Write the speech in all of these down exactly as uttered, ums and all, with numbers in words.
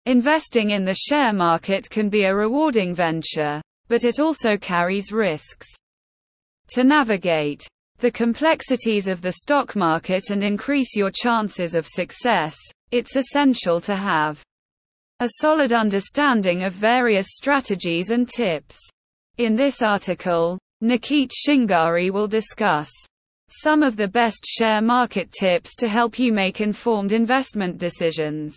Investing in the share market can be a rewarding venture, but it also carries risks. To navigate the complexities of the stock market and increase your chances of success, it's essential to have a solid understanding of various strategies and tips. In this article, Nikit Shingari will discuss some of the best share market tips to help you make informed investment decisions.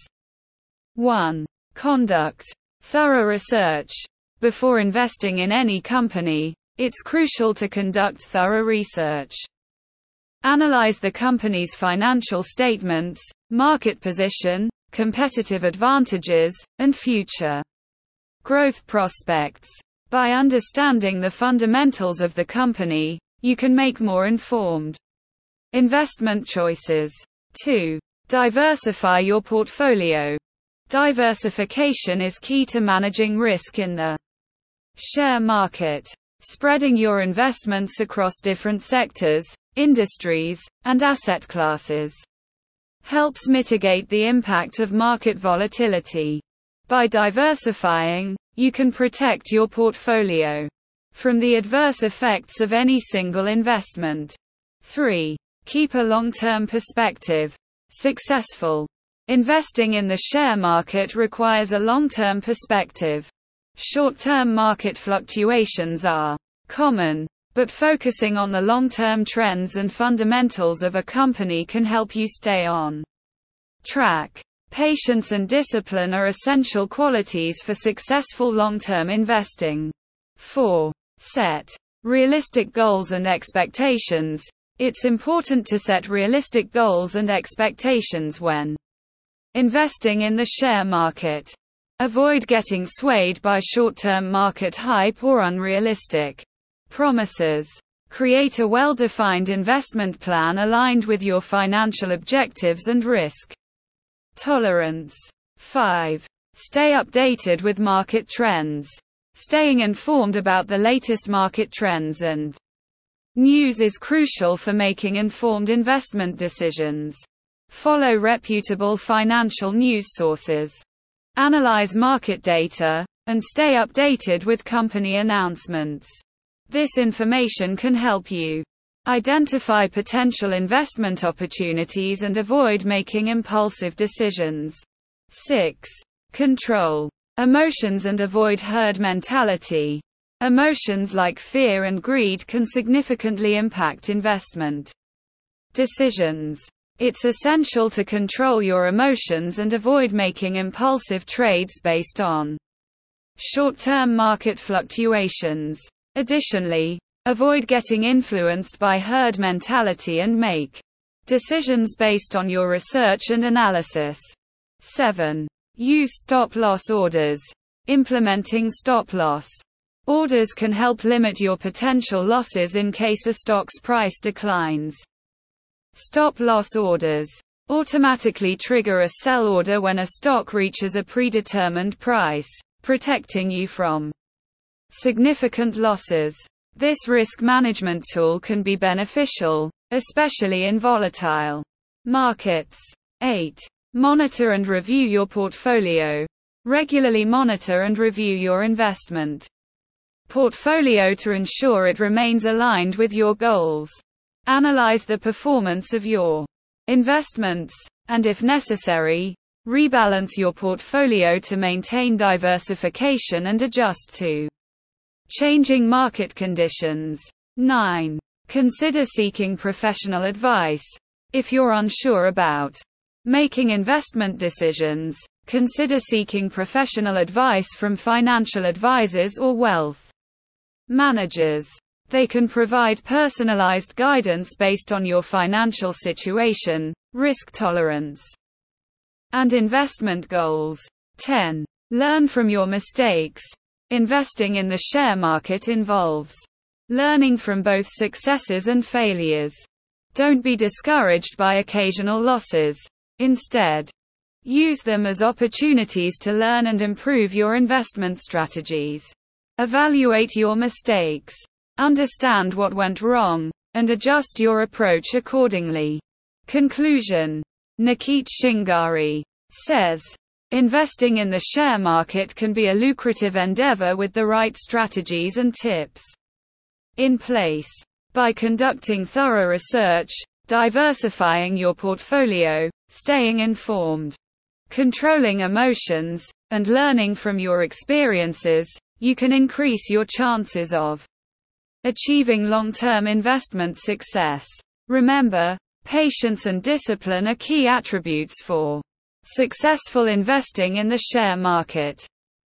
one. Conduct thorough research. Before investing in any company, it's crucial to conduct thorough research. Analyze the company's financial statements, market position, competitive advantages, and future growth prospects. By understanding the fundamentals of the company, you can make more informed investment choices. two. Diversify your portfolio. Diversification is key to managing risk in the share market. Spreading your investments across different sectors, industries, and asset classes helps mitigate the impact of market volatility. By diversifying, you can protect your portfolio from the adverse effects of any single investment. three. Keep a long-term perspective. Successful investing in the share market requires a long-term perspective. Short-term market fluctuations are common, but focusing on the long-term trends and fundamentals of a company can help you stay on track. Patience and discipline are essential qualities for successful long-term investing. four. Set realistic goals and expectations. It's important to set realistic goals and expectations when investing in the share market. Avoid getting swayed by short-term market hype or unrealistic promises. Create a well-defined investment plan aligned with your financial objectives and risk tolerance. five. Stay updated with market trends. Staying informed about the latest market trends and news is crucial for making informed investment decisions. Follow reputable financial news sources. Analyze market data, and stay updated with company announcements. This information can help you identify potential investment opportunities and avoid making impulsive decisions. six. Control emotions and avoid herd mentality. Emotions like fear and greed can significantly impact investment decisions. It's essential to control your emotions and avoid making impulsive trades based on short-term market fluctuations. Additionally, avoid getting influenced by herd mentality and make decisions based on your research and analysis. seven. Use stop-loss orders. Implementing stop-loss orders can help limit your potential losses in case a stock's price declines. Stop-loss orders automatically trigger a sell order when a stock reaches a predetermined price, protecting you from significant losses. This risk management tool can be beneficial, especially in volatile markets. eight. Monitor and review your portfolio. Regularly monitor and review your investment portfolio to ensure it remains aligned with your goals. Analyze the performance of your investments, and if necessary, rebalance your portfolio to maintain diversification and adjust to changing market conditions. nine. Consider seeking professional advice. If you're unsure about making investment decisions, consider seeking professional advice from financial advisors or wealth managers. They can provide personalized guidance based on your financial situation, risk tolerance, and investment goals. ten. Learn from your mistakes. Investing in the share market involves learning from both successes and failures. Don't be discouraged by occasional losses. Instead, use them as opportunities to learn and improve your investment strategies. Evaluate your mistakes. Understand what went wrong, and adjust your approach accordingly. Conclusion. Nikit Shingari says, Investing in the share market can be a lucrative endeavor with the right strategies and tips in place. By conducting thorough research, diversifying your portfolio, staying informed, controlling emotions, and learning from your experiences, you can increase your chances of achieving long-term investment success. Remember, patience and discipline are key attributes for successful investing in the share market.